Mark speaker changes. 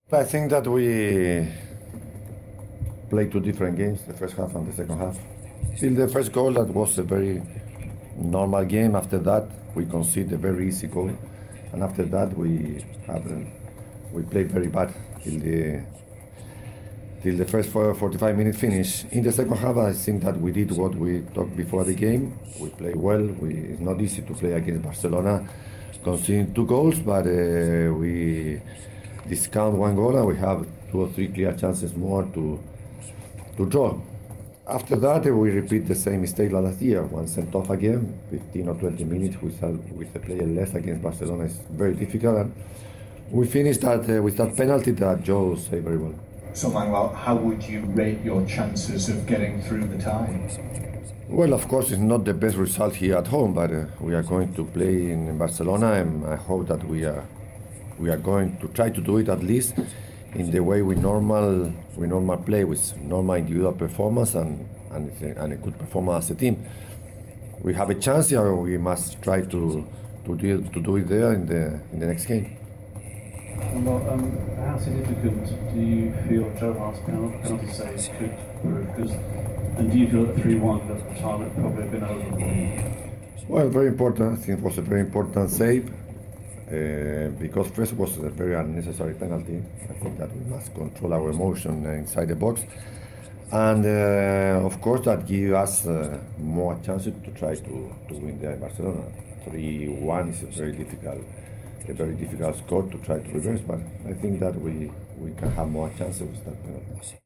Speaker 1: I think that we played two different games, the first half and the second half. Till the first goal, that was a very normal game. After that, we conceded a very easy goal, and after that, we played very bad till the first 45 minute finish. In the second half, I think that we did what we talked before the game. We played well. It's not easy to play against Barcelona, conceding two goals, but we discount one goal and we have two or three clear chances more to draw. After that, we repeat the same mistake last year. One sent off again, 15 or 20 minutes with a player less against Barcelona is very difficult. And we finished that with that penalty that Joe saved very well.
Speaker 2: So, Manuel, how would you rate your chances of getting through the tie?
Speaker 1: Well, of course, it's not the best result here at home, but we are going to play in Barcelona, and I hope that we are going to try to do it at least in the way we normal play, with normal individual performance and a good performance as a team. We have a chance here. We must try to do it there in the next game.
Speaker 3: Well, how significant do you feel Joe Hart's penalty saves could prove? And do you feel that 3-1 at the time it probably have been over?
Speaker 1: Well, very important. I think it was a very important save. Because first was a very unnecessary penalty. I think that we must control our emotion inside the box, and of course that gives us more chances to try to win there in Barcelona. 3-1 is a very difficult score to try to reverse, but I think that we can have more chances with that penalty.